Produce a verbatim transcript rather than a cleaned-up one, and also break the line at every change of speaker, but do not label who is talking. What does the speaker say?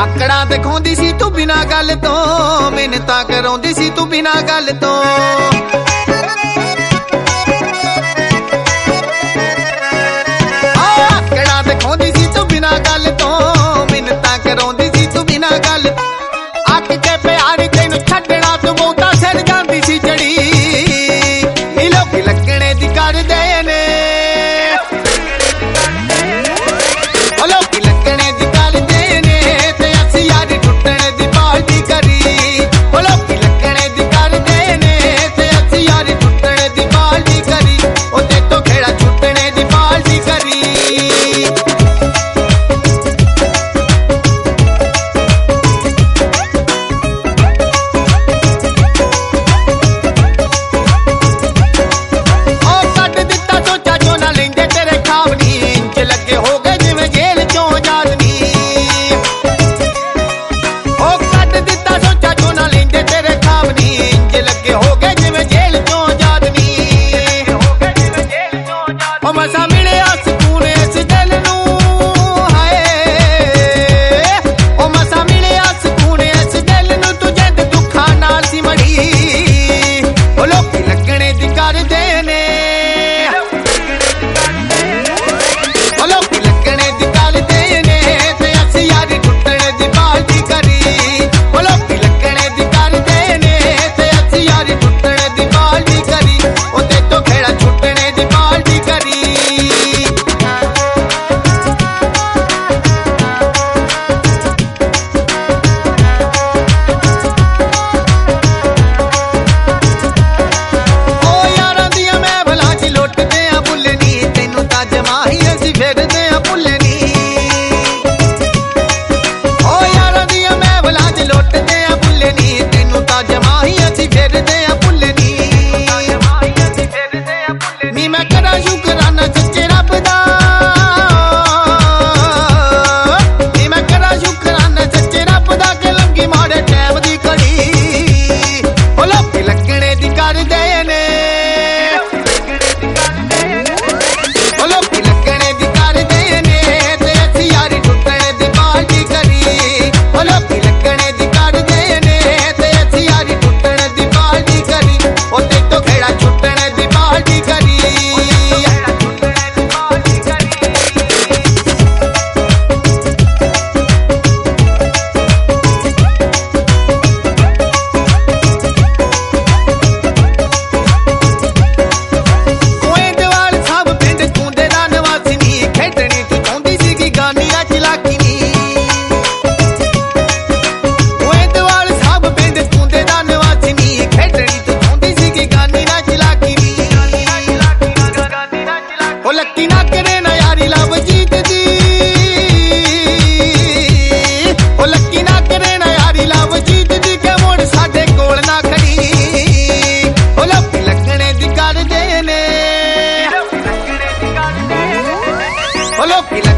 ਆਕੜਾ ਦਿਖਾਉਂਦੀ ਸੀ ਤੂੰ ਬਿਨਾਂ ਗੱਲ ਤੋਂ, ਮਿੰਨਤਾਂ ਕਰਾਉਂਦੀ ਸੀ ਤੂੰ ਬਿਨਾਂ ਗੱਲ ਤੋਂ। ਆਕੜਾ ਦਿਖਾਉਂਦੀ ਸੀ ਤੂੰ ਬਿਨਾਂ ਗੱਲ ਤੋਂ, ਮਿੰਨਤਾਂ ਕਰਾਉਂਦੀ ਸੀ ਤੂੰ ਬਿਨਾਂ ਗੱਲ। ਅੱਕ ਕੇ ਪਿਆਰ ਤੈਨੂੰ ਛੱਡਣਾ ਤੂੰ ਬਹੁਤਾ ਸਿਰ ਜਾਂਦੀ ਸੀ ਚੜੀ, ਨੀ ਲੋਕੀ ਲੱਗਣੇ ਦੀ ਕਰਦੇ ਨੇ। ਮਸਾਂ ਮਿਲਿਆ ਸਕੂਨ ਇਸ ਦਿਲ ਨੂੰ, ਹਾਏ ਉਹ ਮਸਾਂ ਮਿਲਿਆ ਸਕੂਨ ਇਸ ਦਿਲ ਨੂੰ, ਤੂੰ ਜਿੰਦ ਦੁੱਖਾਂ ਨਾਲ ਸੀ ਮੜੀ। ਉਹ ਲੋਕੀ ਲੱਗਣੇ ਦੀ ਕਰਦੇ ਨੇ, ਉਹ ਲੋਕੀ ਲੱਗਣੇ ਦੀ ਕਰਦੇ ਨੇ, ਤੇ ਅਸੀਂ ਯਾਰੀ ਟੁੱਟਣ ਦੀ ਬਾਲਟੀ ਕਰੀ। ਉਹ ਲੋਕੀ ਲੱਗਣੇ ਦੀ ਕਰਦੇ ਨੇ, ਤੇ ਅਸੀਂ ਯਾਰੀ ਟੁੱਟਣ ਦੀ ਬਾਲਟੀ ਕਰੀ। ਉਹਦੇ ਤੋਂ ਖੇੜਾ ਛੁੱਟਣੇ ਦੀ ਬਾਲਟੀ ਕਰੀ। Look,